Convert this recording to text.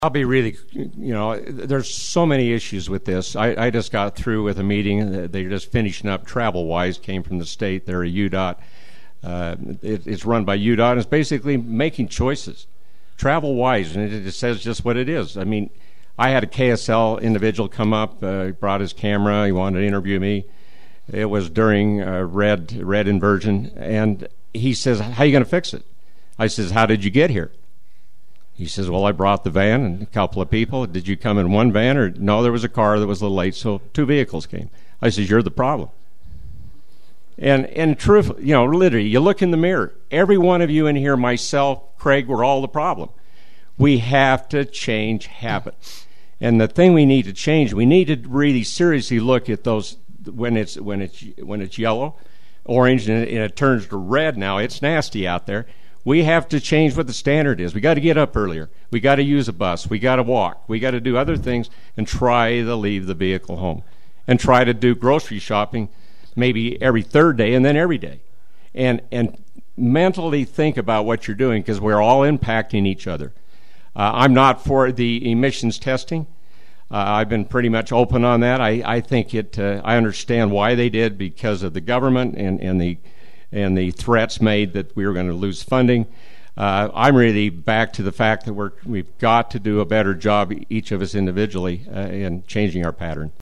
I'll be really, there's so many issues with this. I just got through with a meeting. They're just finishing up TravelWise, came from the state. They're a UDOT. It's run by UDOT, and it's basically making choices. TravelWise, and it says just what it is. I mean, I had a KSL individual come up, brought his camera. He wanted to interview me. It was during red inversion, and he says, "How are you going to fix it?" I says, "How did you get here?" He says, "Well, I brought the van and a couple of people." "Did you come in one van?" Or, "No, there was a car that was a little late, so two vehicles came." I says, "You're the problem." And truth, literally, you look in the mirror. Every one of you in here, myself, Craig, we're all the problem. We have to change habits. And the thing we need to change, we need to really seriously look at those when it's yellow, orange, and it turns to red now. It's nasty out there. We have to change what the standard is. We got to get up earlier. We got to use a bus. We got to walk. We got to do other things and try to leave the vehicle home, and try to do grocery shopping maybe every third day and then every day, and mentally think about what you're doing, because we're all impacting each other. I'm not for the emissions testing. I've been pretty much open on that. I think I understand why they did, because of the government and the threats made that we were going to lose funding. I'm really back to the fact that we've got to do a better job, each of us individually, in changing our pattern.